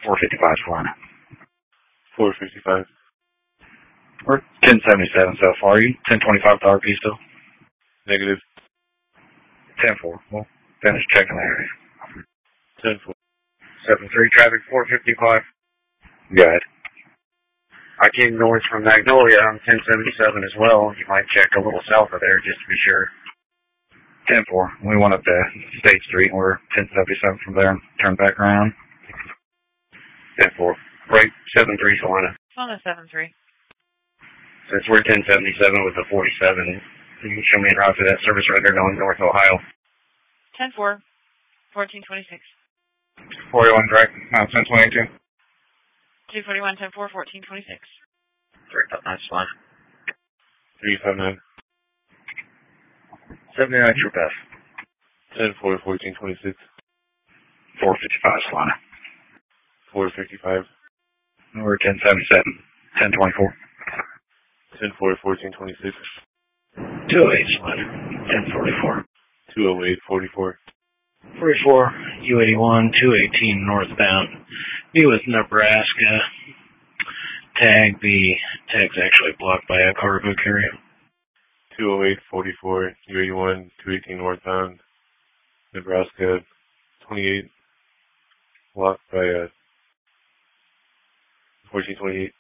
455 Solana. 455. We're 1077 so far. Are you 1025 to RP still? Negative. 10-4. We'll finish checking the area. 10-4. 7-3 traffic 455. Go ahead. I came north from Magnolia on 1077 as well. You might check a little south of there just to be sure. 10-4. We went up to State Street and we're 1077 from there and turned back around. 10-4. Right, 7-3 Solana. Solana 7-3. Since we're 1077 with the 47, you can show me en route to that service right there going North Ohio. 10-4. 1426. 41 direct, 1022. 241, 10-4, 1426. Direct up, nice Solana. 359. 79 True Pass. 10-4, 1426. 455 Solana. 455. We're 1077. 1024. 10-4, 1426. 208 Solana. 1044. 208, 44. 44, U81, 218 northbound. Be with Nebraska. Tag B. Tag's actually blocked by a cargo carrier. 208, 44, U81, 218 northbound. Nebraska, 28. Blocked by 1428.